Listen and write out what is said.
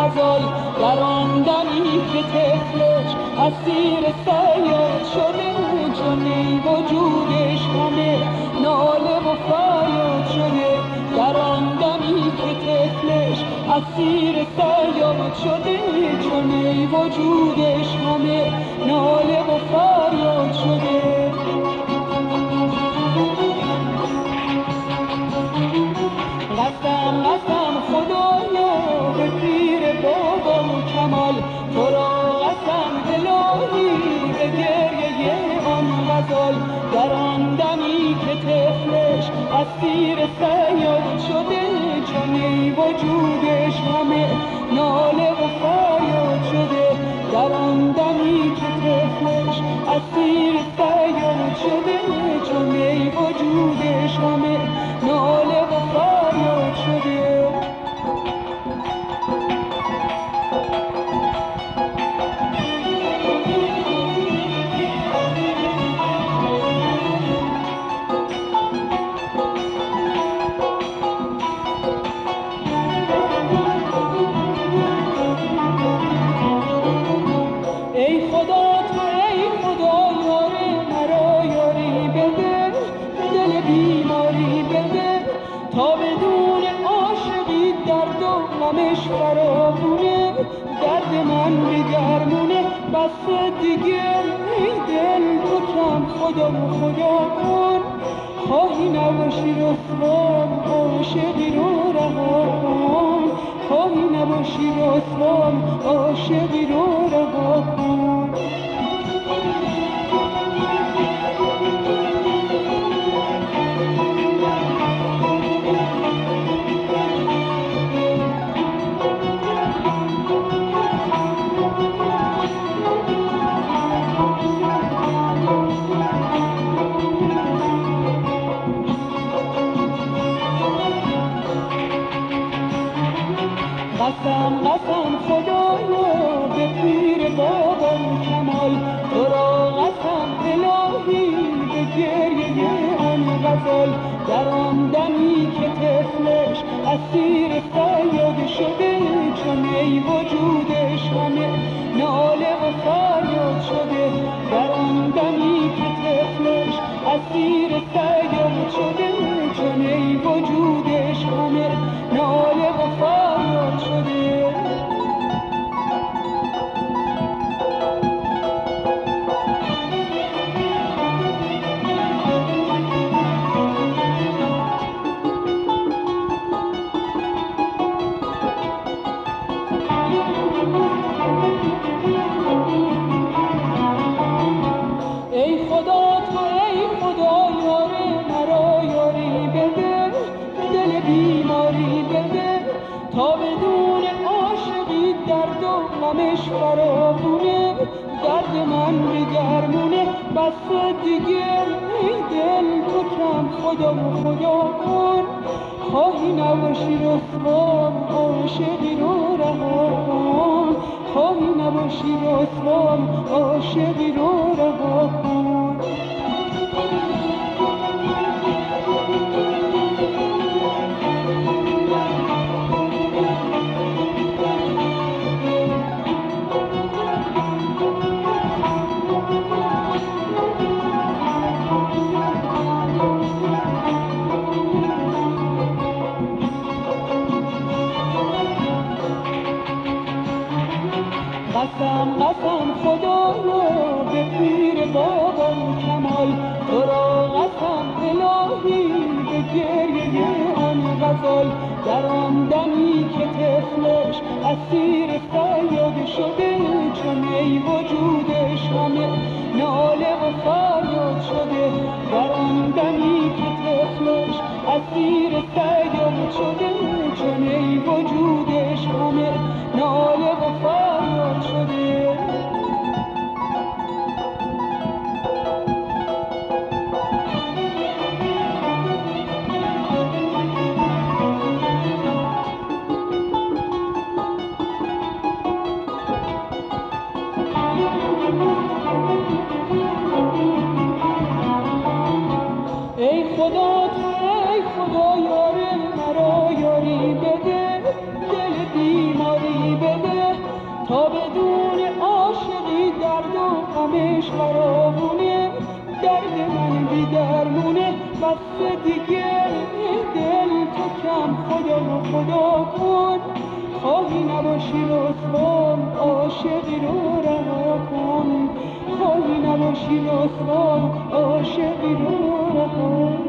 غزال در آن دمی که طفلش اسیر صیاد شده جنی وجودش همه ناله و فریاد شده در آن دمی که طفلش اسیر صیاد شده جنی وجودش همه ناله و فریاد شده قسم خدایا به پیر بابا کمال تو را قسم الهی به گریه آن غزال در آن دمی که طفلش اسیر صیاد شده جنی وجودش همه ناله و فریاد شده در آن دمی که طفلش اسیر صیاد شده جنی وجودش همه ناله و فریاد شده فراغونه درد من بگرمونه بس دیگه ای دل تو کم خدا کن خواهی نباشی رسوام عاشقی رو رها کن خواهی نباشی رسوام عاشقی رو رها کن قسم خدایا به پیر بابا کمال تو را قسم الهی به گریه آن غزال در آن دمی که طفلش اسیر صیاد شده جنی وجودش همه ناله و فریاد شده در آن دمی که طفلش اسیر صیاد شده جنی وجودش همه ناله و فریاد شده تا بدون عاشقی درد و غمش فراغونه درد من بگرمونه بس دیگه ای دل تو کم خدا کن خواهی نباشی رسوام عاشقی رو رها کن خواهی نباشی رسوام عاشقی رو رها کن قسم خدایا به پیر بابا کمال تو را قسم الهی به گریه آن غزال در آن دمی که طفلش اسیر صیاد شده جنی وجودش همه ناله و فریاد شده در آن دمی که طفلش اسیر صیاد شده جنی وجودش همه ناله و فریاد شده ای خدا یار مرا یاری بده دل بیماری بده تا بدون عاشقی درد و غمش فراوونه، درد من بی درمونه بس دیگه دل تو کم خدا کن، خواهی نباشی رسوان عاشقی رو رها کن، خواهی نباشی رسوان عاشقی رو رها کن.